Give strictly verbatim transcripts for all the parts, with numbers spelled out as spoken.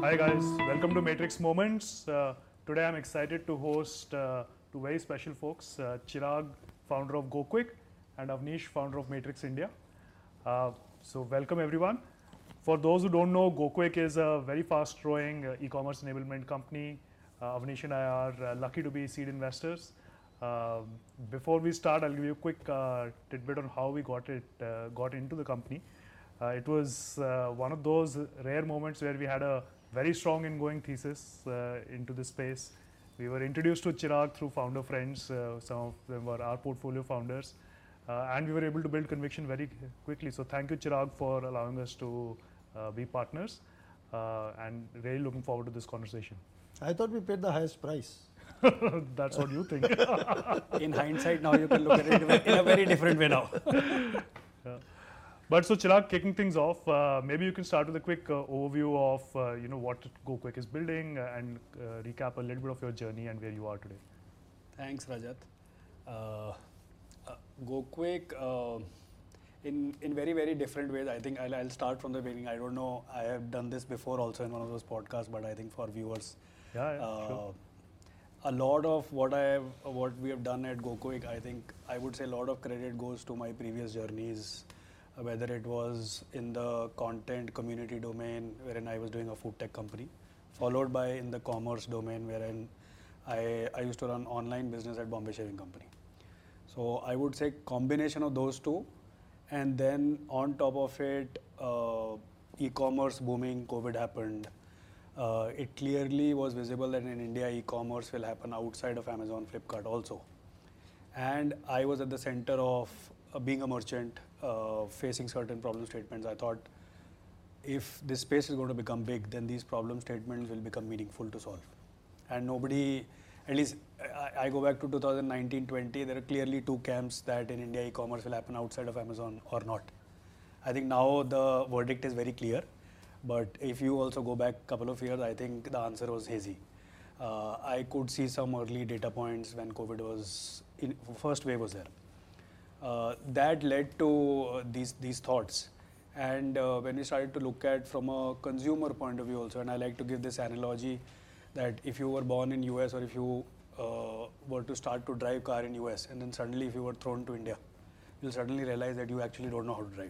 Hi guys, welcome to Matrix Moments. Uh, today I'm excited to host uh, two very special folks, uh, Chirag, founder of GoQuick, and Avnish, founder of Matrix India. Uh, so welcome everyone. For those who don't know, GoQuick is a very fast growing uh, e-commerce enablement company. Uh, Avnish and I are uh, lucky to be seed investors. Um before we start, I'll give you a quick uh, tidbit on how we got it, uh, got into the company. Uh, it was uh, one of those rare moments where we had a very strong ingoing thesis uh, into this space. We were introduced to Chirag through founder friends. Uh, some of them were our portfolio founders, uh, and we were able to build conviction very quickly. So thank you, Chirag, for allowing us to uh, be partners, uh, and really looking forward to this conversation. I thought we paid the highest price. That's what you think. In hindsight, now you can look at it in a very different way now. Yeah. But so Chirag, kicking things off, uh, maybe you can start with a quick uh, overview of uh, you know what GoQuick is building uh, and uh, recap a little bit of your journey and where you are today. Thanks, Rajat. Uh, uh, GoQuick, uh, in in very very different ways. I think I'll, I'll start from the beginning. I don't know. I have done this before also in one of those podcasts, but I think for viewers, Yeah, yeah uh, sure. a lot of what I have, what we have done at GoQuick, I think I would say a lot of credit goes to my previous journeys. Whether it was in the content community domain, wherein I was doing a food tech company, followed by in the commerce domain, wherein I, I used to run online business at Bombay Shaving Company. So I would say combination of those two, and then on top of it, uh, e-commerce booming, COVID happened. Uh, it clearly was visible that in India, e-commerce will happen outside of Amazon, Flipkart also. And I was at the center of uh, being a merchant, uh, facing certain problem statements. I thought if this space is going to become big, then these problem statements will become meaningful to solve. And nobody, at least I, I go back to two thousand nineteen twenty, there are clearly two camps that in India e-commerce will happen outside of Amazon or not. I think now the verdict is very clear. But if you also go back a couple of years, I think the answer was hazy. Uh, I could see some early data points when COVID was, in, first wave was there. Uh, that led to uh, these these thoughts. And uh, when we started to look at from a consumer point of view also, and I like to give this analogy that if you were born in U S or if you uh, were to start to drive car in U S and then suddenly if you were thrown to India, you'll suddenly realize that you actually don't know how to drive.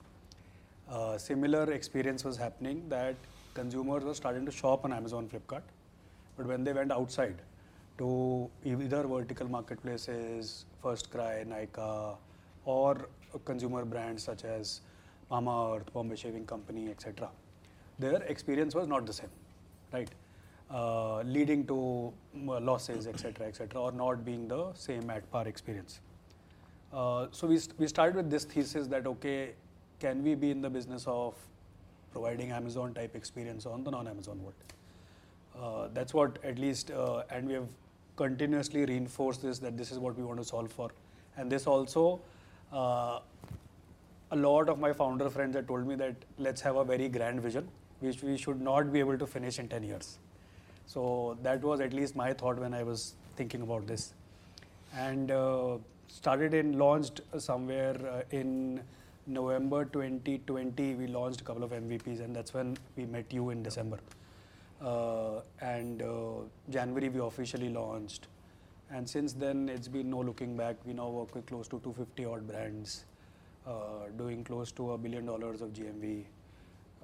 Uh, similar experience was happening that consumers were starting to shop on Amazon, Flipkart, but when they went outside to either vertical marketplaces, FirstCry, Nykaa, or consumer brands such as Mamaearth, Bombay Shaving Company, et cetera, their experience was not the same, right? Uh, leading to losses, et cetera, et cetera, or not being the same at par experience. Uh, so we st- we started with this thesis that okay, can we be in the business of providing Amazon type experience on the non-Amazon world? Uh, that's what at least, uh, and we have continuously reinforced this, that this is what we want to solve for. And this also, uh, a lot of my founder friends had told me that let's have a very grand vision, which we should not be able to finish in ten years. So that was at least my thought when I was thinking about this. And uh, started in, launched somewhere uh, in November twenty twenty, we launched a couple of M V Ps, and that's when we met you in December. Uh, and uh, January we officially launched, and since then it's been no looking back. We now work with close to two hundred fifty odd brands, uh, doing close to a billion dollars of G M V. Uh,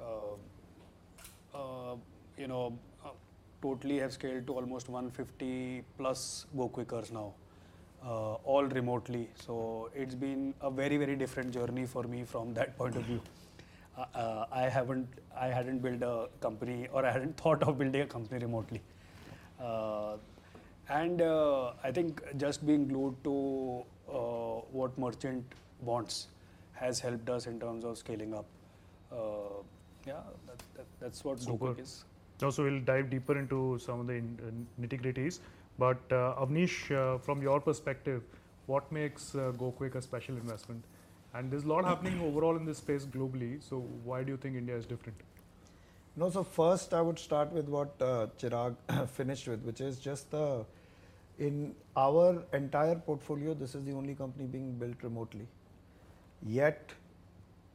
uh, you know, uh, totally have scaled to almost one hundred fifty plus GoQuickers now, uh, all remotely. So it's been a very very different journey for me from that point of view. Uh, uh, I haven't, I hadn't built a company, or I hadn't thought of building a company remotely. Uh, and uh, I think just being glued to uh, what merchant wants has helped us in terms of scaling up. Uh, yeah, that, that, that's what GoQuick is. Now, so we'll dive deeper into some of the in, uh, nitty-gritties. But uh, Avnish, uh, from your perspective, what makes uh, GoQuick a special investment? And there's a lot happening overall in this space globally. So why do you think India is different? No, so first I would start with what uh, Chirag finished with, which is just the, in our entire portfolio, this is the only company being built remotely. Yet,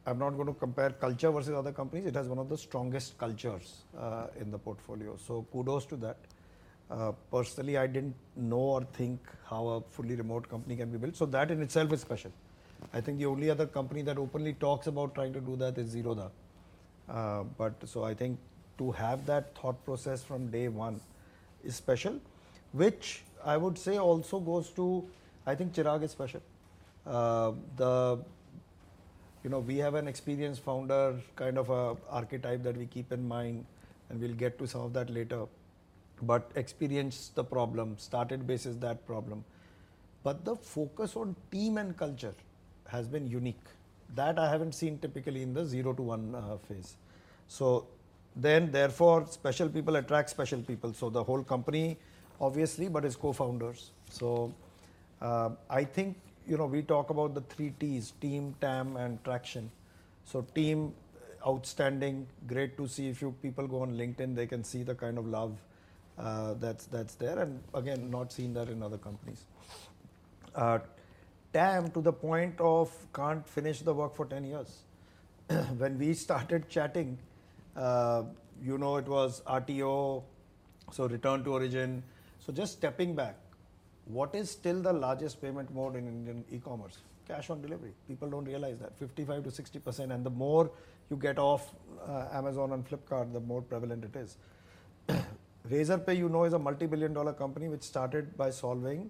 I'm not going to compare culture versus other companies. It has one of the strongest cultures uh, in the portfolio. So kudos to that. Uh, personally, I didn't know or think how a fully remote company can be built. So that in itself is special. I think the only other company that openly talks about trying to do that is Zerodha. Uh, but so I think to have that thought process from day one is special, which I would say also goes to, I think Chirag is special. Uh, the You know, we have an experienced founder kind of a archetype that we keep in mind, and we'll get to some of that later. But experienced the problem, started basis that problem. But the focus on team and culture has been unique. That I haven't seen typically in the zero to one uh, phase. So then, therefore, special people attract special people. So the whole company, obviously, but its co-founders. So uh, I think, you know, we talk about the three T's, team, T A M, and traction. So team, outstanding, great to see. If you people go on LinkedIn, they can see the kind of love uh, that's that's there. And again, not seen that in other companies. Uh, T A M to the point of can't finish the work for ten years. When we started chatting, uh, you know, it was R T O, so return to origin. So just stepping back, what is still the largest payment mode in Indian e-commerce? Cash on delivery. People don't realize that. fifty-five to sixty percent, and the more you get off uh, Amazon and Flipkart, the more prevalent it is. Razorpay, you know, is a multi-billion dollar company which started by solving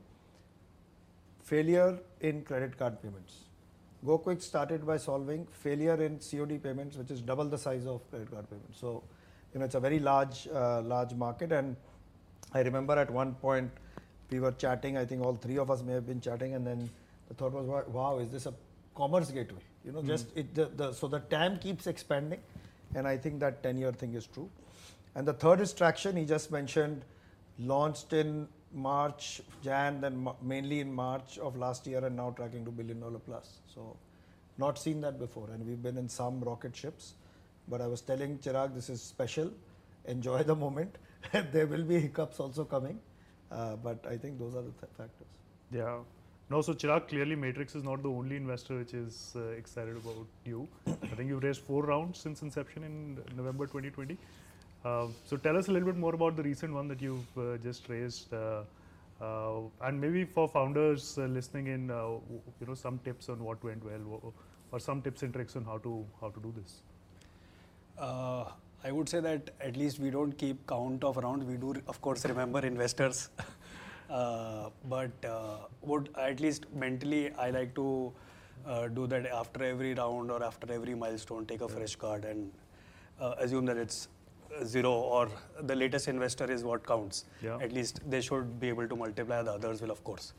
failure in credit card payments. GoQuick started by solving failure in C O D payments, which is double the size of credit card payments. So, you know, it's a very large, uh, large market. And I remember at one point we were chatting. I think all three of us may have been chatting, and then the thought was, "Wow, is this a commerce gateway?" You know, mm. just it. The, the, so the T A M keeps expanding, and I think that ten-year thing is true. And the third is traction. He just mentioned, launched in March, Jan, then mainly in March of last year, and now tracking to billion dollar plus. So, not seen that before, and we've been in some rocket ships. But I was telling Chirag, this is special. Enjoy the moment. There will be hiccups also coming, uh, but I think those are the th- factors. Yeah. No, so Chirag, clearly Matrix is not the only investor which is uh, excited about you. I think you've raised four rounds since inception in November twenty twenty. Uh, so tell us a little bit more about the recent one that you've uh, just raised, uh, uh, and maybe for founders uh, listening in, uh, you know, some tips on what went well, or some tips and tricks on how to how to do this. Uh, I would say that at least we don't keep count of rounds. We do, of course, remember investors, uh, but uh, would at least mentally I like to uh, do that after every round or after every milestone, take a fresh card and uh, assume that it's zero or the latest investor is what counts. Yeah. At least they should be able to multiply, the others will, of course.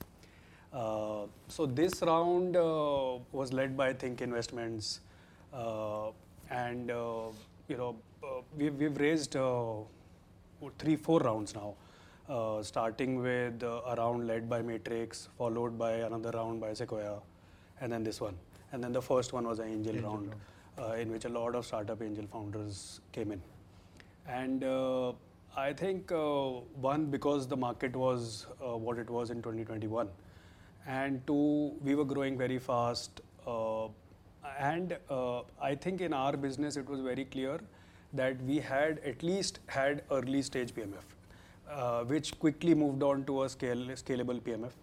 Uh, so this round uh, was led by Think Investments, uh, and uh, you know uh, we've, we've raised uh, three, four rounds now, uh, starting with uh, a round led by Matrix, followed by another round by Sequoia, and then this one. And then the first one was an angel, angel round, round. Uh, in which a lot of startup angel founders came in. And uh, I think uh, one, because the market was uh, what it was in twenty twenty-one, and two, we were growing very fast. Uh, and uh, I think in our business, it was very clear that we had at least had early stage P M F, uh, which quickly moved on to a scale, scalable P M F.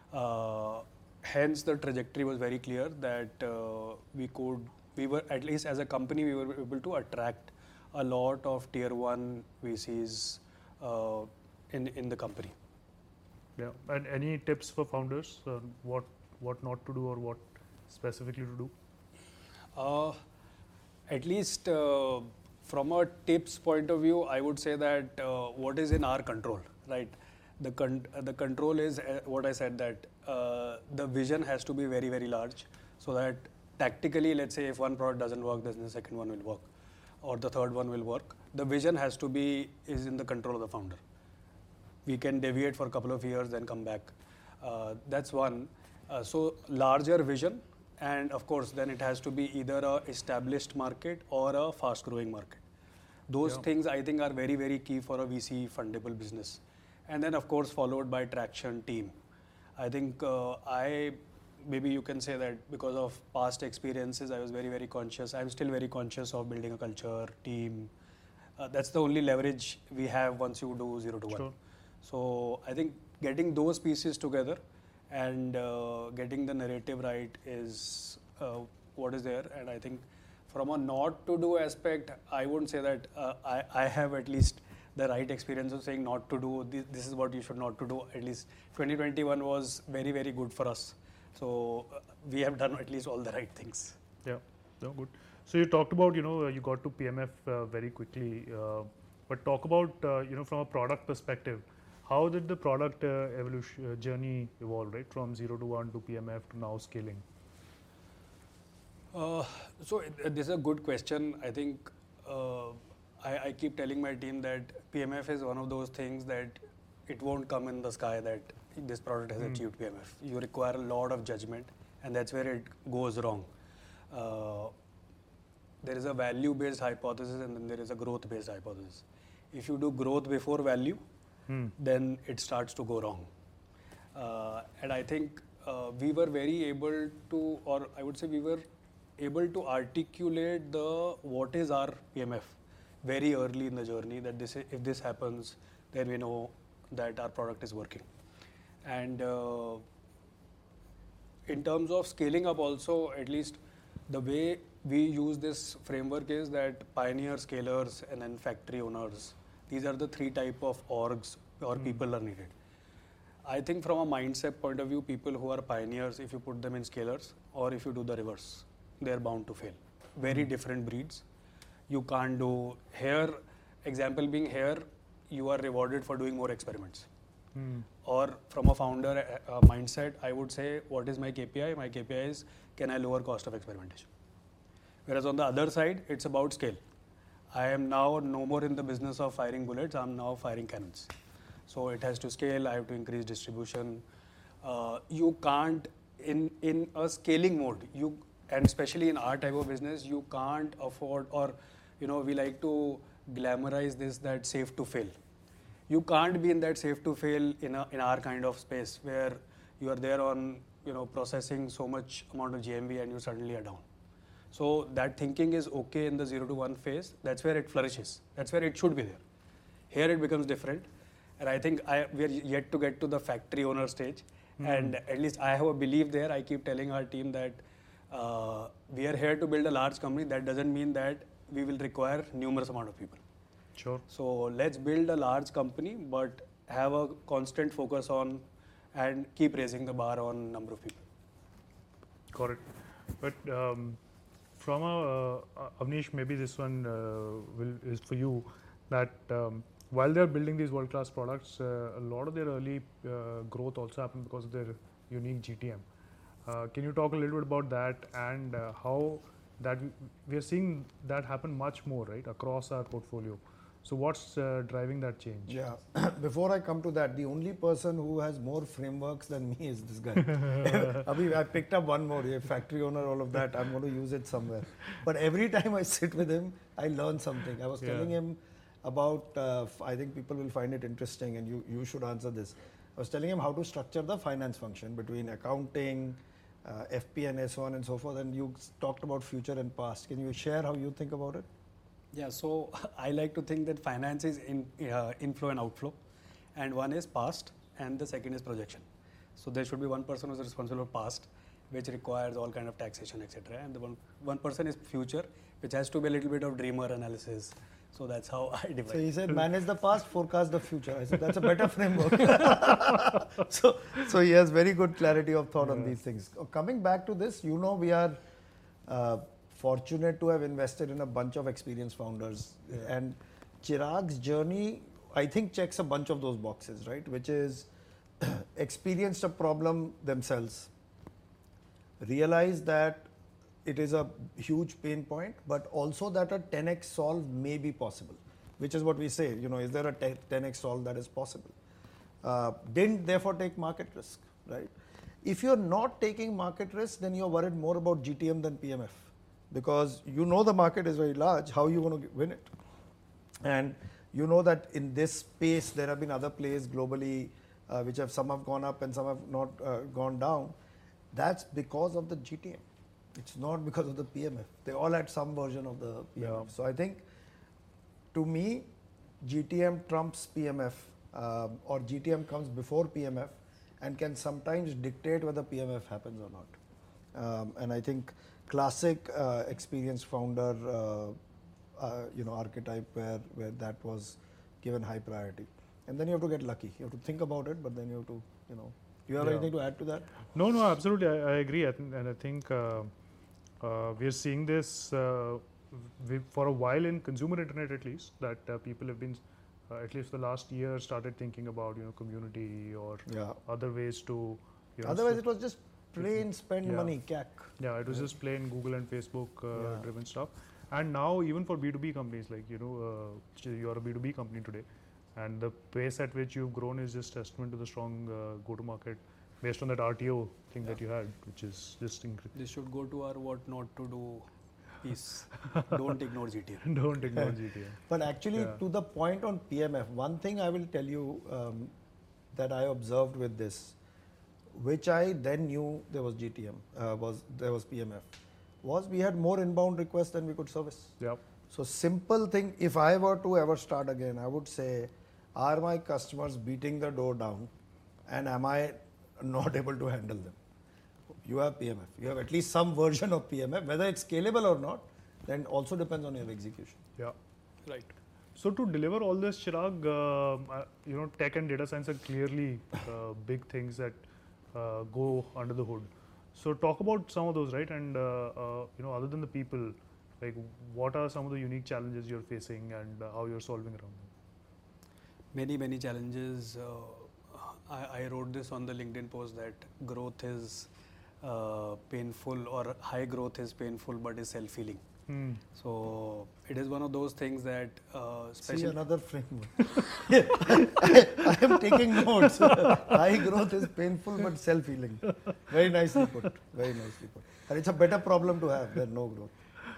Uh, hence, the trajectory was very clear that uh, we could, we were, at least as a company, we were able to attract a lot of tier one V Cs uh, in in the company. Yeah, and any tips for founders? Uh, what what not to do or what specifically to do? Uh, at least uh, from a tips point of view, I would say that uh, what is in our control, right? The con- uh, the control is uh, what I said, that uh, the vision has to be very very large, so that tactically, let's say if one product doesn't work, then the second one will work, or the third one will work. The vision has to be, is in the control of the founder. We can deviate for a couple of years, then come back. Uh, that's one. Uh, so larger vision, and of course, then it has to be either a established market or a fast growing market. Those yeah. things I think are very, very key for a V C fundable business. And then of course, followed by traction team. I think uh, I maybe you can say that because of past experiences, I was very, very conscious. I'm still very conscious of building a culture, team. Uh, that's the only leverage we have once you do zero to one. Sure. So I think getting those pieces together and uh, getting the narrative right is uh, what is there. And I think from a not to do aspect, I wouldn't say that uh, I, I have at least the right experience of saying not to do, this, this is what you should not to do. At least twenty twenty-one was very, very good for us. So uh, we have done at least all the right things. Yeah, no, good. So you talked about, you know, you got to P M F uh, very quickly, uh, but talk about, uh, you know, from a product perspective, how did the product uh, evolution uh, journey evolve, right, from zero to one to P M F to now scaling? Uh, so it, this is a good question. I think uh, I, I keep telling my team that P M F is one of those things that it won't come in the sky that this product has mm. achieved P M F. You require a lot of judgment, and that's where it goes wrong. Uh, there is a value-based hypothesis, and then there is a growth-based hypothesis. If you do growth before value, mm. then it starts to go wrong. Uh, and I think uh, we were very able to, or I would say we were able to articulate the what is our P M F very early in the journey, that this, if this happens, then we know that our product is working. And uh, in terms of scaling up also, at least the way we use this framework is that pioneer scalers and then factory owners, these are the three type of orgs or mm. people are needed. I think from a mindset point of view, people who are pioneers, if you put them in scalers or if you do the reverse, they're bound to fail. Very mm. different breeds. You can't do here, example being here, you are rewarded for doing more experiments. Mm. Or from a founder uh, mindset, I would say, what is my K P I? My K P I is, can I lower cost of experimentation? Whereas on the other side, it's about scale. I am now no more in the business of firing bullets, I'm now firing cannons. So it has to scale, I have to increase distribution. Uh, you can't, in, in a scaling mode, you and especially in our type of business, you can't afford, or you know, we like to glamorize this, that safe to fail. You can't be in that safe to fail in, a, in our kind of space where you are there on, you know, processing so much amount of G M V and you suddenly are down. So that thinking is okay in the zero to one phase. That's where it flourishes. That's where it should be there. Here it becomes different. And I think I, we are yet to get to the factory owner stage. Mm-hmm. And at least I have a belief there. I keep telling our team that uh, we are here to build a large company. That doesn't mean that we will require numerous amount of people. Sure. So let's build a large company, but have a constant focus on and keep raising the bar on number of people. Got it. But um, from a, uh, Avnish, maybe this one uh, will is for you, that um, while they're building these world-class products, uh, a lot of their early uh, growth also happened because of their unique G T M. Uh, can you talk a little bit about that and uh, how that we are seeing that happen much more, right, across our portfolio? So what's uh, driving that change? Yeah, before I come to that, the only person who has more frameworks than me is this guy. Abhi, I picked up one more, a factory owner, all of that. I'm going to use it somewhere. But every time I sit with him, I learn something. I was yeah. telling him about, uh, I think people will find it interesting and you, you should answer this. I was telling him how to structure the finance function between accounting, uh, F P and so on and so forth. And you talked about future and past. Can you share how you think about it? Yeah, so I like to think that finance is in, uh, inflow and outflow, and one is past, and the second is projection. So there should be one person who is responsible for past, which requires all kind of taxation, et cetera, and the one one person is future, which has to be a little bit of dreamer analysis. So that's how I divide. So he said, manage the past, forecast the future. I said that's a better framework. so, so he has very good clarity of thought yeah. on these things. Coming back to this, you know, we are. Uh, fortunate to have invested in a bunch of experienced founders yeah. and Chirag's journey I think checks a bunch of those boxes, right, which is experienced a problem themselves, realize that it is a huge pain point, but also that a ten x solve may be possible, which is what we say, you know, is there a ten x solve that is possible? Uh, didn't therefore take market risk, right? If you're not taking market risk, then you're worried more about G T M than P M F. Because you know the market is very large, how are you going to win it? And you know that in this space there have been other players globally uh, which have some have gone up and some have not uh, gone down. That's because of the G T M. It's not because of the P M F. They all had some version of the P M F. Yeah. So I think, to me, G T M trumps P M F, um, or G T M comes before P M F and can sometimes dictate whether P M F happens or not. Um, and I think classic uh, experienced founder, uh, uh, you know, archetype where, where that was given high priority. And then you have to get lucky. You have to think about it, but then you have to, you know. Do you have Yeah. anything to add to that? No, no, absolutely. I, I agree. I think, and I think uh, uh, we are seeing this uh, we, for a while in consumer internet, at least, that uh, people have been, uh, at least the last year, started thinking about, you know, community or Yeah. other ways to. You know, Otherwise, so- it was just plain spend Yeah. money, C A C. Yeah, it was just plain Google and Facebook uh, Yeah. driven stuff. And now even for B two B companies, like, you know, uh, you're a B two B company today, and the pace at which you've grown is just testament to the strong uh, go-to-market based on that R T O thing that you had, which is just incredible. This should go to our what not to do piece. Don't ignore G T M. Don't ignore G T M. But actually, Yeah. to the point on P M F, one thing I will tell you um, that I observed with this, which I then knew there was G T M, uh, was there was P M F, was we had more inbound requests than we could service. Yep. So simple thing, if I were to ever start again, I would say, are my customers beating the door down, and am I not able to handle them? You have P M F. You have at least some version of P M F. Whether it's scalable or not, then also depends on your execution. Yeah. Right. So to deliver all this, Chirag, uh, uh, you know, tech and data science are clearly uh, big things that uh, go under the hood. So talk about some of those, right? And uh, uh, you know, other than the people, like, what are some of the unique challenges you're facing and uh, how you're solving around them? Many, many challenges. Uh, I, I wrote this on the LinkedIn post that growth is uh, painful, or high growth is painful but is self-healing. Hmm. So it is one of those things that uh, See especially another framework. I, I am taking notes. High growth is painful but self-healing. Very nicely put. Very nicely put. And it's a better problem to have than no growth.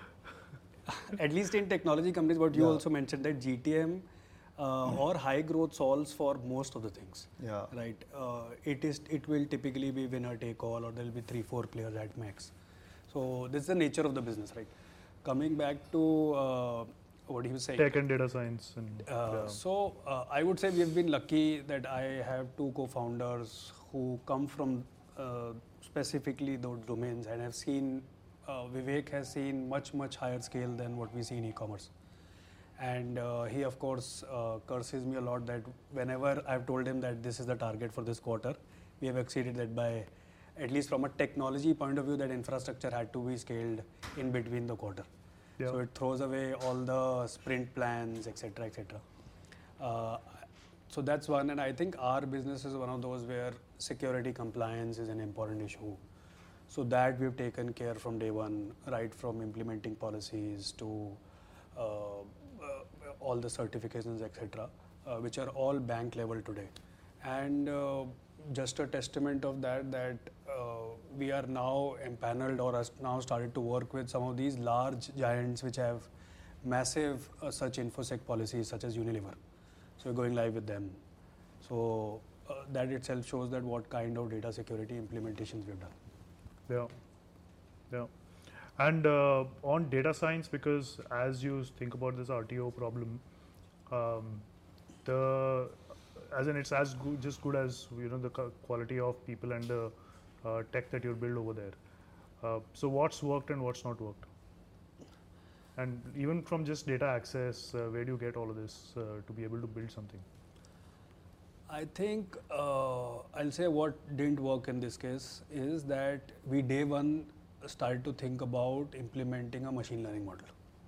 at least in technology companies, but you Yeah. also mentioned that G T M uh, or high growth solves for most of the things. Yeah. Right. Uh, it is. It will typically be winner take all, or there will be three, four players at max. So this is the nature of the business, right? Coming back to uh, what he was saying. Tech and data science. And, Uh, yeah. So uh, I would say we have been lucky that I have two co-founders who come from uh, specifically those domains, and have seen uh, Vivek has seen much much higher scale than what we see in e-commerce. And uh, he of course uh, curses me a lot that whenever I've told him that this is the target for this quarter, we have exceeded that by, at least from a technology point of view, that infrastructure had to be scaled in between the quarter. Yeah. So it throws away all the sprint plans, et cetera, et cetera. Uh, so that's one, and I think our business is one of those where security compliance is an important issue. So that we've taken care from day one, right from implementing policies to uh, uh, all the certifications, et cetera, uh, which are all bank level today. And uh, just a testament of that, that uh, we are now empaneled or has now started to work with some of these large giants which have massive uh, such infosec policies such as Unilever. So we're going live with them. So uh, that itself shows that what kind of data security implementations we've done. Yeah, yeah. And uh, on data science, because as you think about this R T O problem, um, the as in it's as good, just good as, you know, the co- quality of people and the uh, tech that you build over there. Uh, so what's worked and what's not worked? And even from just data access, uh, where do you get all of this uh, to be able to build something? I think uh, I'll say what didn't work in this case is that we day one started to think about implementing a machine learning model,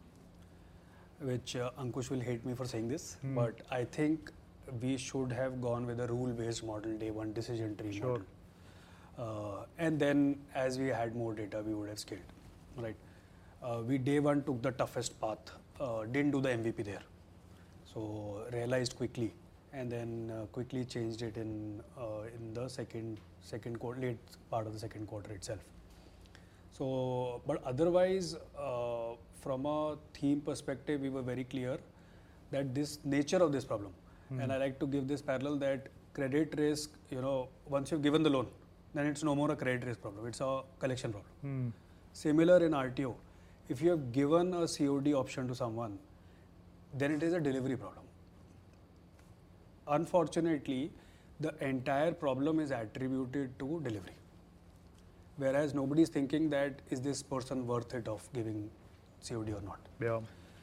which uh, Ankush will hate me for saying this, Hmm. but I think we should have gone with a rule-based model, day one decision tree Sure. model. Uh, and then as we had more data, we would have scaled, right? Uh, we day one took the toughest path, uh, didn't do the M V P there. So realized quickly, and then uh, quickly changed it in uh, in the second second quarter, late part of the second quarter itself. So, but otherwise, uh, from a theme perspective, we were very clear that this nature of this problem, Hmm. and I like to give this parallel that credit risk, you know, once you've given the loan, then it's no more a credit risk problem, it's a collection problem. Hmm. Similar in R T O, if you have given a C O D option to someone, then it is a delivery problem. Unfortunately, the entire problem is attributed to delivery. Whereas nobody is thinking that is this person worth it of giving C O D or not. Yeah.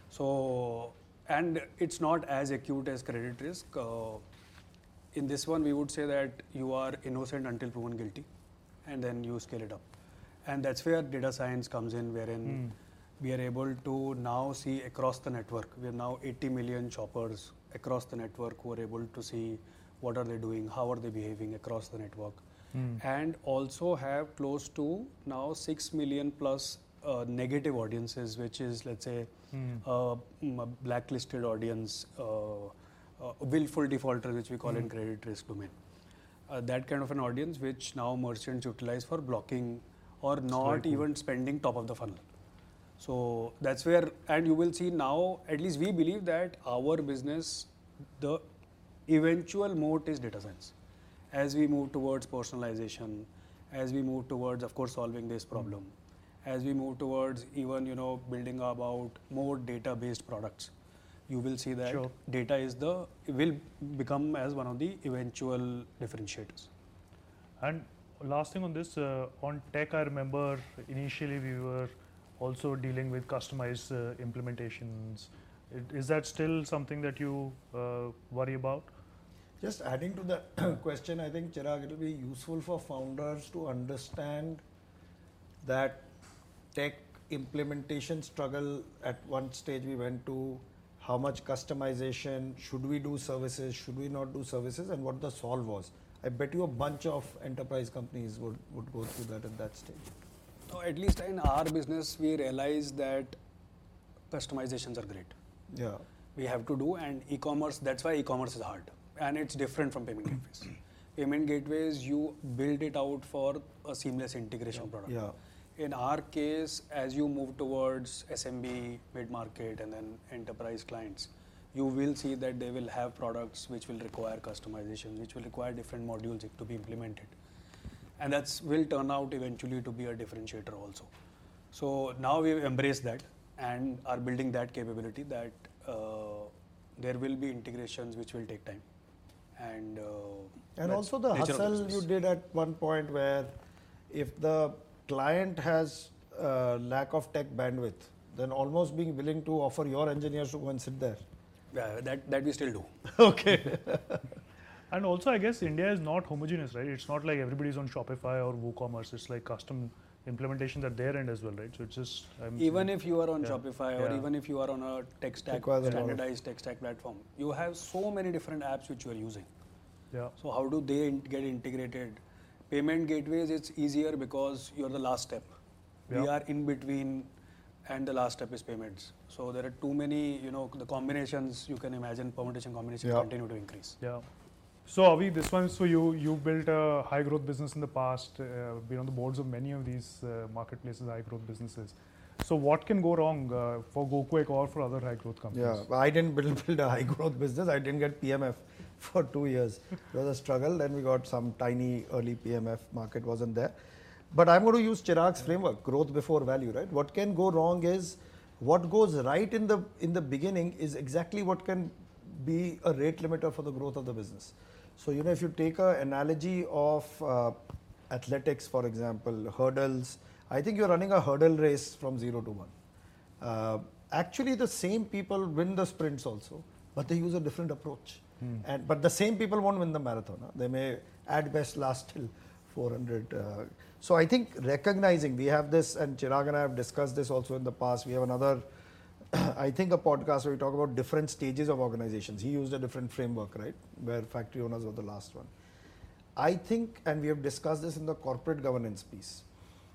So, and it's not as acute as credit risk. Uh, in this one, we would say that you are innocent until proven guilty, and then you scale it up. And that's where data science comes in, wherein Hmm. we are able to now see across the network. We have now eighty million shoppers across the network who are able to see what are they doing, how are they behaving across the network. Hmm. And also have close to now six million plus uh, negative audiences, which is, let's say, Hmm. uh, mm, a blacklisted audience, uh, uh, willful defaulter, which we call in Hmm. credit risk domain. Uh, that kind of an audience which now merchants utilize for blocking or not cool. even spending top of the funnel. So that's where, and you will see now, at least we believe that our business, the eventual moat is data science. As we move towards personalization, as we move towards, of course, solving this problem, as we move towards even, you know, building about more data-based products, you will see that Sure. data is the, will become as one of the eventual differentiators. And last thing on this, uh, on tech, I remember initially we were also dealing with customized uh, implementations. It, is that still something that you uh, worry about? Just adding to the question, I think, Chirag, it will be useful for founders to understand that tech implementation struggle. At one stage we went to how much customization, should we do services, should we not do services, and what the solve was. I bet you a bunch of enterprise companies would, would go through that at that stage. So at least in our business, we realize that customizations are great. Yeah. We have to do, and e-commerce, that's why e-commerce is hard. And it's different from payment gateways. Payment gateways, you build it out for a seamless integration product. Yeah. In our case, as you move towards S M B, mid-market, and then enterprise clients, you will see that they will have products which will require customization, which will require different modules to be implemented. And that will turn out eventually to be a differentiator also. So now we've embraced that and are building that capability that uh, there will be integrations which will take time. And, uh, And also the nature of the hustle you business. did at one point where if the client has uh, lack of tech bandwidth, then almost being willing to offer your engineers to go and sit there. Yeah, that, that we still do. Okay. And also, I guess India is not homogeneous, right? It's not like everybody's on Shopify or WooCommerce. It's like custom implementations at their end as well, right? So it's just I'm Even saying- if you are on Yeah. Shopify or Yeah. even if you are on a tech stack, Requires a lot of- standardized tech stack platform, you have so many different apps which you are using. yeah, So how do they in- get integrated? Payment gateways, it's easier because you're the last step. We Yeah. are in between, and the last step is payments. So there are too many, you know, the combinations you can imagine, permutation combinations Yeah. continue to increase. yeah. So Avi, this one, so you you built a high growth business in the past, uh, been on the boards of many of these uh, marketplaces, high growth businesses. So what can go wrong uh, for GoQuick or for other high growth companies? Yeah, but I didn't build, build a high growth business. I didn't get P M F for two years. It was a struggle. Then we got some tiny early P M F. Market wasn't there. But I'm going to use Chirag's framework, growth before value, right? What can go wrong is what goes right in the in the beginning is exactly what can be a rate limiter for the growth of the business. So, you know, if you take an analogy of uh, athletics, for example, hurdles, I think you're running a hurdle race from zero to one. Uh, actually, the same people win the sprints also, but they use a different approach. Hmm. And but the same people won't win the marathon. Huh? They may at best last till four hundred. Uh, so I think recognizing we have this, and Chirag and I have discussed this also in the past. We have another, I think, a podcast where we talk about different stages of organizations. He used a different framework, right? Where factory owners were the last one. I think, and we have discussed this in the corporate governance piece.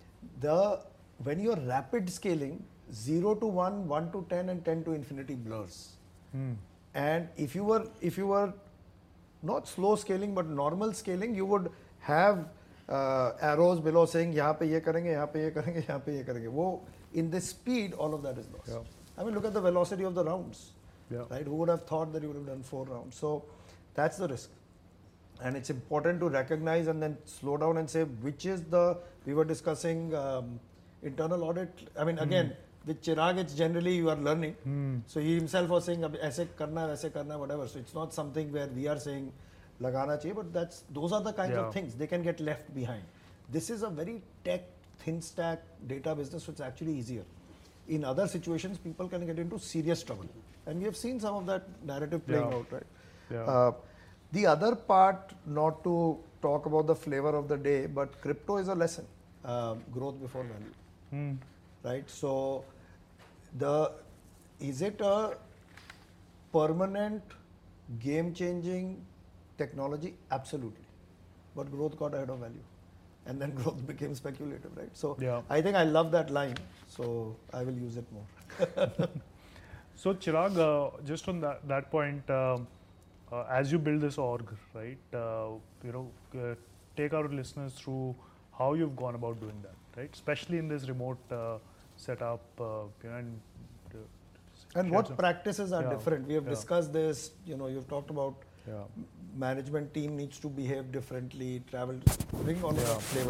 The when you're rapid scaling, zero to one, one to ten, and ten to infinity blurs. Hmm. And if you were if you were not slow scaling but normal scaling, you would have uh, arrows below saying यहाँ पे ये करेंगे, यहाँ पे ये करेंगे, यहाँ पे ये करेंगे. वो in this speed, all of that is lost. Yeah. I mean, look at the velocity of the rounds. Yeah. Right? Who would have thought that you would have done four rounds? So that's the risk. And it's important to recognize and then slow down and say which is the, we were discussing um, internal audit. I mean, again, with Chirag, it's generally you are learning. Hmm. So he himself was saying, aise karna, aise karna, whatever. So it's not something where we are saying, lagana chahiye, but that's, those are the kinds Yeah. of things, they can get left behind. This is a very tech, thin stack data business, so it's actually easier. In other situations, people can get into serious trouble. And we have seen some of that narrative playing Yeah. out, right? Yeah. Uh, the other part, not to talk about the flavor of the day, but crypto is a lesson. Uh, growth before value, Hmm. right? So, the is it a permanent, game-changing technology? Absolutely. But growth got ahead of value, and then growth became speculative, right? So, Yeah. I think I love that line. So, I will use it more. So Chirag, uh, just on that, that point, um, uh, as you build this org, right, uh, you know, uh, take our listeners through how you've gone about doing that, right, especially in this remote uh, setup, uh, you know, and, uh, And share what some- practices are Yeah, different? We have yeah. discussed this, you know, you've talked about yeah, management team needs to behave differently, travel, bring all of Yeah. that flavor.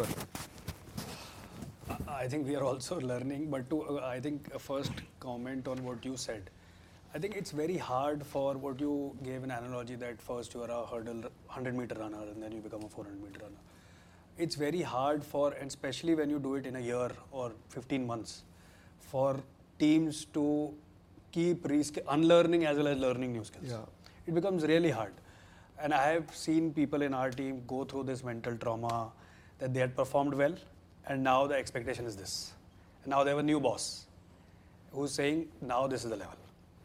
I think we are also learning, but to uh, I think a first comment on what you said. I think it's very hard for what you gave an analogy that first you are a hurdle one hundred meter runner and then you become a four hundred meter runner. It's very hard for, and especially when you do it in a year or fifteen months, for teams to keep resk- unlearning as well as learning new skills. Yeah. It becomes really hard. And I have seen people in our team go through this mental trauma that they had performed well and now the expectation is this. And now they have a new boss who's saying, now this is the level.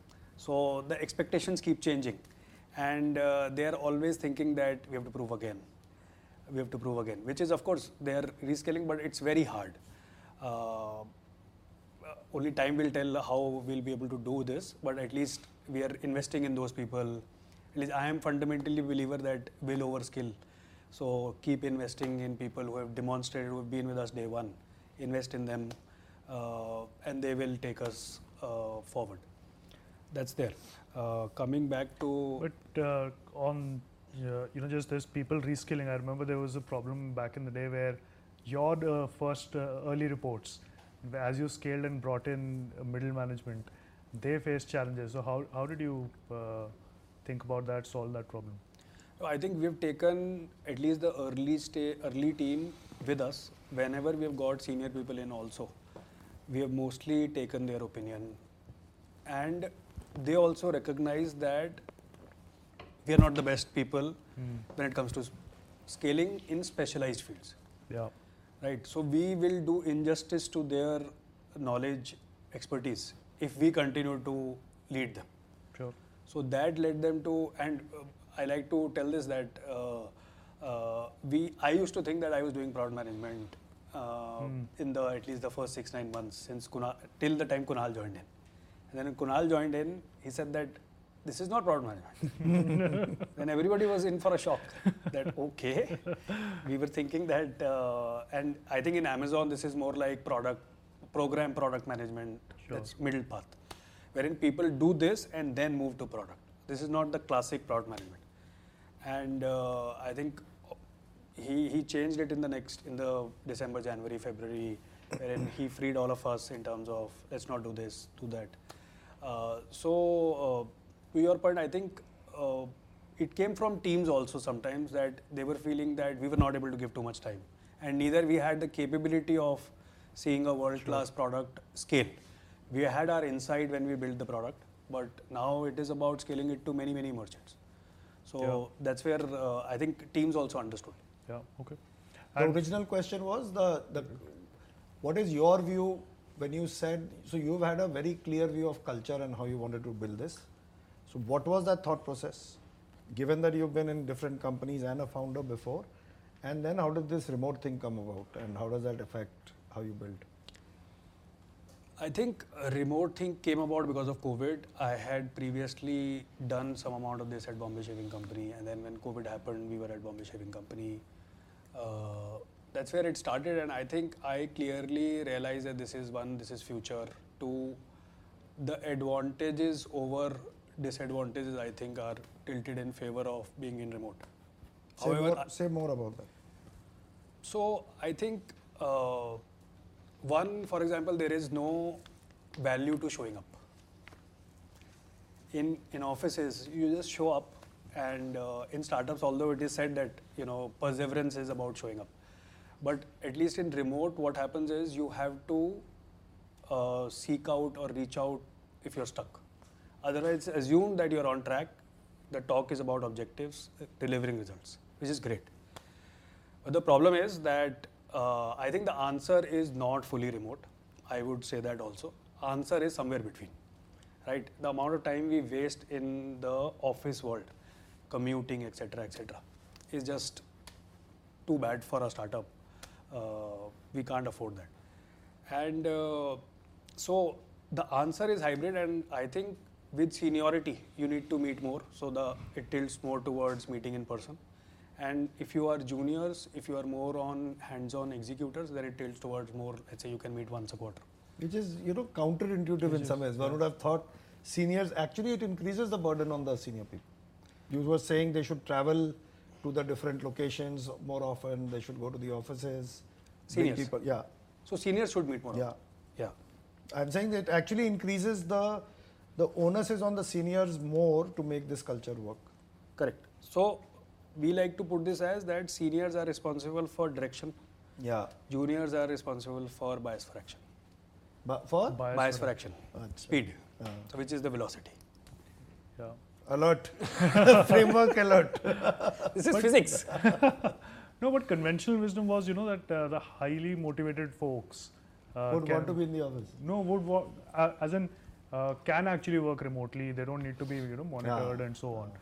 So the expectations keep changing and uh, they are always thinking that we have to prove again. We have to prove again, which is of course they are rescaling, but it's very hard. Uh, only time will tell how we'll be able to do this, but at least we are investing in those people. At least I am fundamentally a believer that will over skill. So keep investing in people who have demonstrated, who have been with us day one. Invest in them, uh, and they will take us uh, forward. That's there. Uh, coming back to but uh, on uh, you know, just this people reskilling, I remember there was a problem back in the day where your uh, first uh, early reports, as you scaled and brought in uh, middle management, they faced challenges. So how how did you uh, think about that, solve that problem? I think we've taken at least the early stay, early team with us. Whenever we have got senior people in also, we have mostly taken their opinion. And they also recognize that we are not the best people Hmm. when it comes to s- scaling in specialized fields. Yeah. Right. So we will do injustice to their knowledge, expertise if we continue to lead them. Sure. So that led them to, and uh, I like to tell this that uh, uh, we. I used to think that I was doing product management uh, Hmm. in the at least the first six nine months since Kunal, till the time Kunal joined in, and then when Kunal joined in, he said that this is not product management. Then everybody was in for a shock. That okay, we were thinking that, uh, and I think in Amazon this is more like product program product management. Sure. That's middle path, wherein people do this and then move to product. This is not the classic product management. And uh, I think he he changed it in the next in the December, January, February, wherein he freed all of us in terms of let's not do this, do that. Uh, so uh, to your point, I think uh, it came from teams also sometimes that they were feeling that we were not able to give too much time, and neither we had the capability of seeing a world-class sure. product scale. We had our insight when we built the product, but now it is about scaling it to many, many merchants. So yeah. that's where uh, I think teams also understood. Yeah. Okay. The and original question was the the what is your view when you said, so you've had a very clear view of culture and how you wanted to build this. So what was that thought process? Given that you've been in different companies and a founder before, and then how did this remote thing come about and how does that affect how you build? I think a remote thing came about because of COVID. I had previously done some amount of this at Bombay Shaving Company, and then when COVID happened, we were at Bombay Shaving Company. Uh, that's where it started, and I think I clearly realized that this is one, this is future. Two, the advantages over disadvantages, I think, are tilted in favor of being in remote. Say, However, more, say more about that. So I think uh, one, for example, there is no value to showing up. In in offices, you just show up, and uh, in startups, although it is said that you know perseverance is about showing up, but at least in remote, what happens is you have to uh, seek out or reach out if you're stuck. Otherwise, assume that you're on track. The talk is about objectives, delivering results, which is great. But the problem is that uh, I think the answer is not fully remote. I would say that also. Answer is somewhere between, right? The amount of time we waste in the office world, commuting, et cetera, et cetera, is just too bad for a startup. Uh, we can't afford that. And uh, so the answer is hybrid, and I think with seniority, you need to meet more. So the it tilts more towards meeting in person. And if you are juniors, if you are more on hands-on executors, then it tilts towards more, let's say you can meet once a quarter. Which is, you know, counterintuitive Which in is, some ways. One yeah. would have thought seniors, actually it increases the burden on the senior people. You were saying they should travel to the different locations more often, they should go to the offices. bring Seniors. People, yeah, So seniors should meet more. yeah. often. Yeah. I'm saying that actually increases the, the onus is on the seniors more to make this culture work. Correct. So we like to put this as that seniors are responsible for direction, Yeah. juniors are responsible for bias for action. But for? Bias Bias for- for action, Achha. speed, Uh, so which is the velocity. Yeah. alert. Framework alert. This is physics. No, but conventional wisdom was, you know, that uh, the highly motivated folks uh, Would can, want to be in the office. no would wa- uh, as in uh, can actually work remotely. They don't need to be, you know, monitored Yeah. and so on.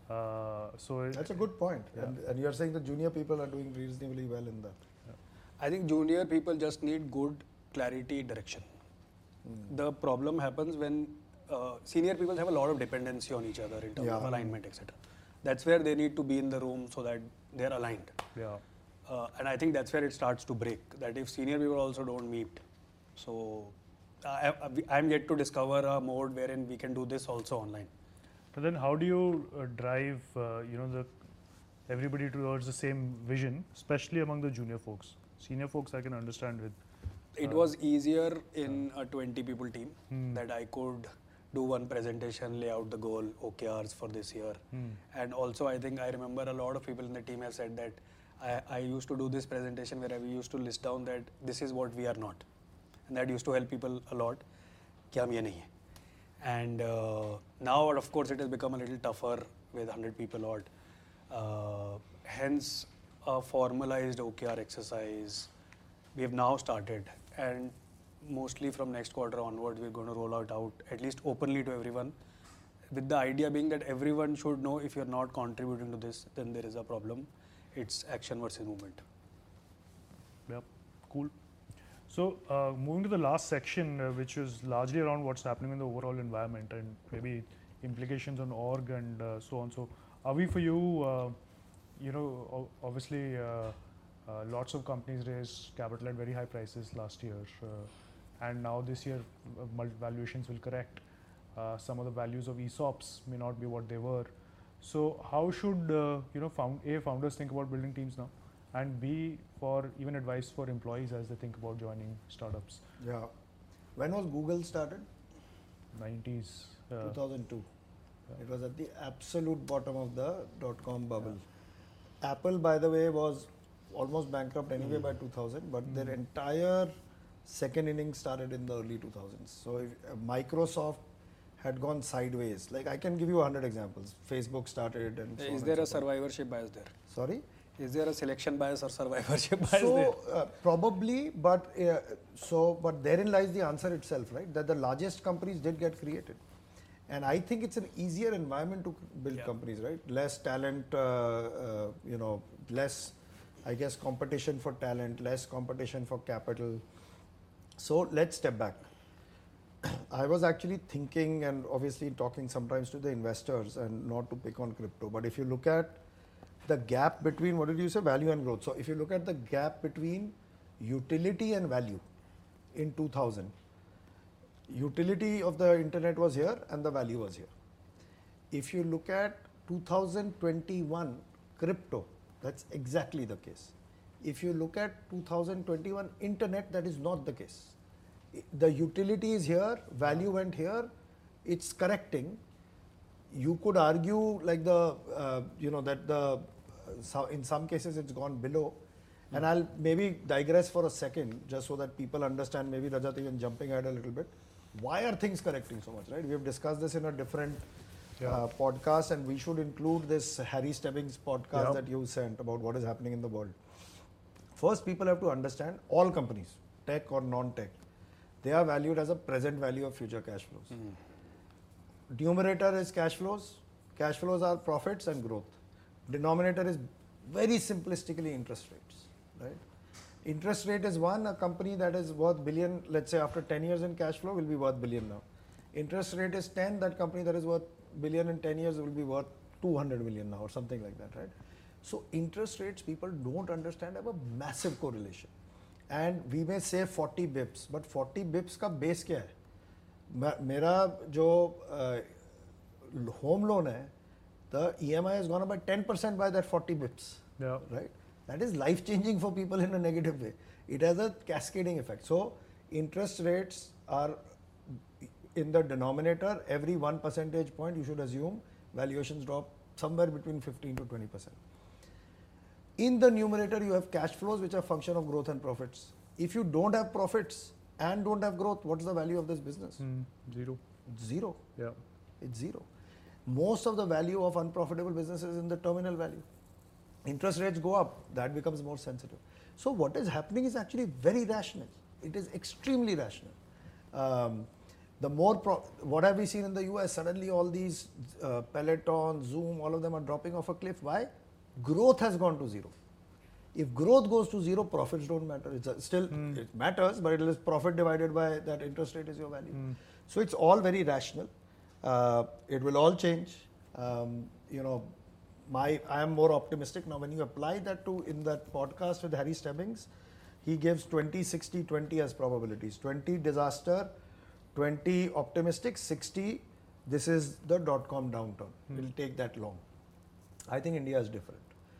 Uh, so it- That's a good point. Yeah. And, and you're saying the junior people are doing reasonably well in that. I think junior people just need good clarity, direction. Hmm. The problem happens when uh, senior people have a lot of dependency on each other in terms of Yeah. alignment, et cetera. That's where they need to be in the room so that they're aligned. yeah. Uh, and I think that's where it starts to break. That if senior people also don't meet, so I, I, I'm yet to discover a mode wherein we can do this also online. But then, how do you uh, drive, uh, you know, the everybody towards the same vision, especially among the junior folks? Senior folks, I can understand with. It Uh, was easier in a twenty people team Hmm. that I could do one presentation, lay out the goal, O K Rs for this year. Hmm. And also, I think I remember a lot of people in the team have said that I, I used to do this presentation where we used to list down that this is what we are not. And that used to help people a lot. कि हम ये नहीं है. And uh, now, of course, it has become a little tougher with one hundred people odd. Uh, hence, a formalized O K R exercise we have now started. And mostly from next quarter onwards, we're going to roll it out at least openly to everyone. With the idea being that everyone should know if you're not contributing to this, then there is a problem. It's action versus movement. Yeah, cool. So, uh, moving to the last section, uh, which is largely around what's happening in the overall environment and maybe implications on org and uh, so on. So, are we for you, uh, you know, o- obviously, uh, uh, lots of companies raised capital at very high prices last year, uh, and now this year, uh, mul- valuations will correct. Uh, some of the values of ESOPs may not be what they were. So, how should uh, you know, found, A, founders think about building teams now? And B, for even advice for employees as they think about joining startups. Yeah. When was Google started? nineties. Uh, two thousand two. Yeah. It was at the absolute bottom of the dot-com bubble. Apple, by the way, was almost bankrupt anyway by two thousand, but Mm. their entire second inning started in the early two thousands. So if uh, Microsoft had gone sideways, like I can give you a hundred examples. Facebook started and so on Is and there a so forth. survivorship bias there? Sorry? Is there a selection bias or survivorship bias there? So uh, probably, but uh, so but therein lies the answer itself, right? That the largest companies did get created, and I think it's an easier environment to build Yeah. companies, right? Less talent, uh, uh, you know, less, I guess, competition for talent, less competition for capital. So let's step back. I was actually thinking and obviously talking sometimes to the investors, and not to pick on crypto, but if you look at the gap between, what did you say, value and growth. So if you look at the gap between utility and value in two thousand, utility of the internet was here and the value was here. If you look at two thousand twenty-one crypto, That's exactly the case. If you look at two thousand twenty-one internet, that is not the case. I- The utility is here, value went here, it's correcting. You could argue like the, uh, you know, that the, uh, so in some cases it's gone below. And I'll maybe digress for a second, just so that people understand, maybe Rajat even jumping ahead a little bit. Why are things correcting so much, right? We have discussed this in a different Yeah. uh, podcast, and we should include this Harry Stebbings podcast Yeah. that you sent about what is happening in the world. First, people have to understand all companies, tech or non-tech, they are valued as a present value of future cash flows. Numerator is cash flows, cash flows are profits and growth. Denominator is very simplistically interest rates, right? Interest rate is one, a company that is worth billion, let's say after ten years in cash flow will be worth billion now. Interest rate is ten, that company that is worth billion in ten years will be worth two hundred million now or something like that, right? So interest rates, people don't understand, have a massive correlation. And we may say forty bips, but forty bips का base क्या है? मे- मेरा जो home loan है, the E M I has gone up by ten percent by that forty bips, Yeah. right? That is life changing for people in a negative way. It has a cascading effect. So interest rates are in the denominator, every one percentage point you should assume valuations drop somewhere between fifteen to twenty percent. In the numerator you have cash flows which are function of growth and profits. If you don't have profits and don't have growth, what's the value of this business? Mm, zero. It's zero. Yeah. It's zero. Most of the value of unprofitable businesses is in the terminal value. Interest rates go up, that becomes more sensitive. So what is happening is actually very rational. It is extremely rational. Um, the more, pro- what have we seen in the U S? Suddenly all these uh, Peloton, Zoom, all of them are dropping off a cliff. Why? Growth has gone to zero. If growth goes to zero, profits don't matter. It's a, still, it matters, but it is profit divided by that interest rate is your value. So it's all very rational. Uh, it will all change. Um, you know, my I am more optimistic now. When you apply that to in that podcast with Harry Stebbings, he gives twenty, sixty, twenty as probabilities. twenty disaster, twenty optimistic, sixty this is the dot-com downturn. It will take that long. I think India is different.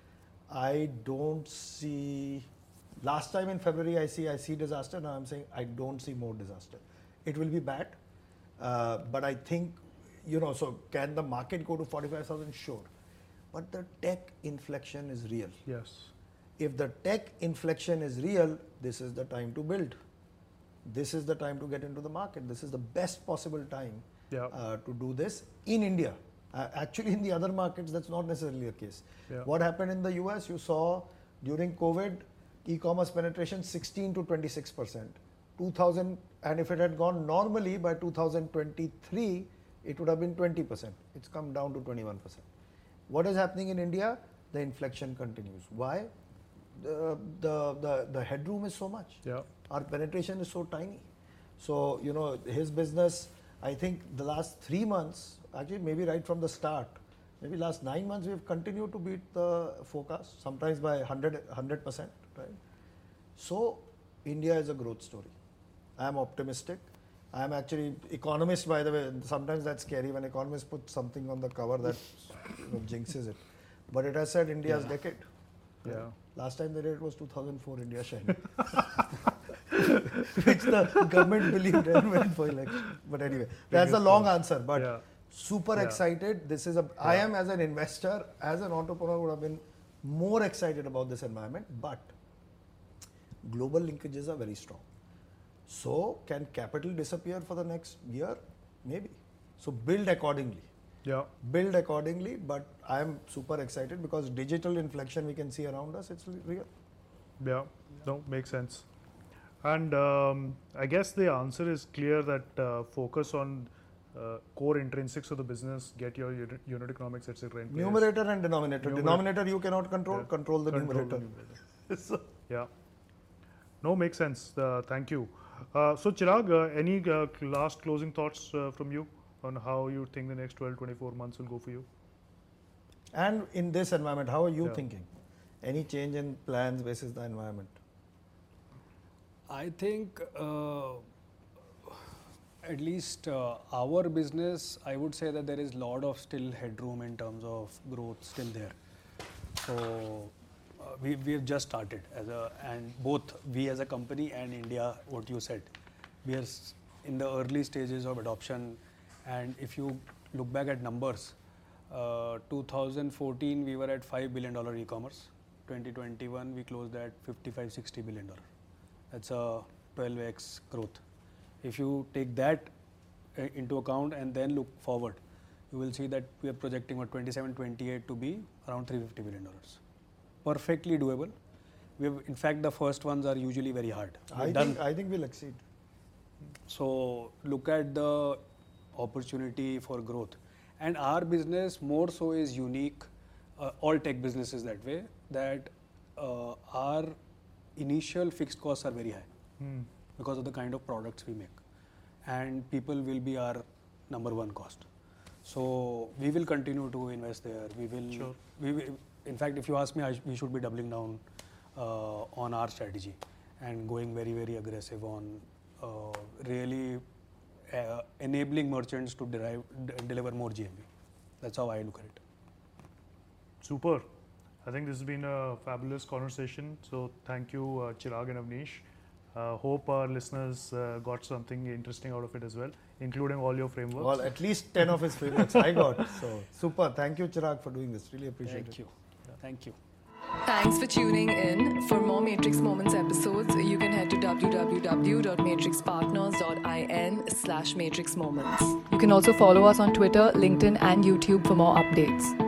I don't see, last time in February I see I see disaster, now I'm saying I don't see more disaster. It will be bad, uh, but I think, you know, so can the market go to forty-five thousand? Sure. But the tech inflection is real. Yes. If the tech inflection is real, this is the time to build. This is the time to get into the market. This is the best possible time Yeah. uh, to do this in India. Uh, actually, in the other markets, that's not necessarily the case. Yeah. What happened in the U S, you saw during COVID, e-commerce penetration sixteen to twenty-six percent. two thousand, and if it had gone normally by two thousand twenty-three, it would have been twenty percent. It's come down to twenty-one percent. What is happening in India? The inflection continues. Why? The, the, the, the headroom is so much. Yeah. Our penetration is so tiny. So, you know, his business, I think the last three months, actually maybe right from the start, maybe last nine months, we've continued to beat the forecast, sometimes by one hundred percent, right? So, India is a growth story. I am optimistic. I am actually economist, by the way. Sometimes that's scary when economists put something on the cover that you know, jinxes it. But it has said India's Yeah. decade. right? Yeah. Last time they did it was two thousand four, India Shine. Which the government believed and went for election. But anyway, that's a Fingers long crossed. answer. But Yeah. super Yeah. excited. This is a. I Yeah. am as an investor, as an entrepreneur, would have been more excited about this environment. But global linkages are very strong. So can capital disappear for the next year? Maybe. So build accordingly. Yeah. Build accordingly. But I am super excited because digital inflection we can see around us. It's real. Yeah. No, makes sense. And um, I guess the answer is clear that uh, focus on uh, core intrinsics of the business, get your unit, unit economics, et cetera in place. Numerator and denominator. Numerator. Denominator you cannot control. Yeah. Control the Control the numerator. numerator. So, Yeah. No, makes sense. Uh, thank you. Uh, so, Chirag, uh, any uh, last closing thoughts uh, from you on how you think the next twelve, twenty-four months will go for you? and in this environment, how are you Yeah. thinking? Any change in plans basis the environment? I think uh, at least uh, our business, I would say that there is lot of still headroom in terms of growth still there. So uh, we we have just started as a, and both we as a company and India, what you said, we are s- in the early stages of adoption. And if you look back at numbers, uh, two thousand fourteen we were at five billion dollar e-commerce. twenty twenty-one we closed at fifty-five sixty billion dollar. That's a twelve x growth. If you take that uh, into account and then look forward, you will see that we are projecting what twenty-seven twenty-eight to be around three hundred fifty billion dollars. Perfectly doable. We have, in fact, the first ones are usually very hard. I We've think done. I think we'll exceed. So look at the opportunity for growth. And our business more so is unique. Uh, all tech businesses that way, that uh, our initial fixed costs are very high Hmm. because of the kind of products we make. And people will be our number one cost. So we will continue to invest there. We will, Sure. we will in fact, if you ask me, I sh- we should be doubling down uh, on our strategy and going very, very aggressive on uh, really uh, enabling merchants to derive, d- deliver more G M V. That's how I look at it. Super. I think this has been a fabulous conversation. So thank you, uh, Chirag and Avnish. Uh, hope our listeners uh, got something interesting out of it as well, including all your frameworks. Well, at least ten of his frameworks I got. So super. Thank you, Chirag, for doing this. Really appreciate Thank it. you. Thank you. Thanks for tuning in. For more Matrix Moments episodes, you can head to w w w dot matrix partners dot in slash matrix moments. You can also follow us on Twitter, LinkedIn, and YouTube for more updates.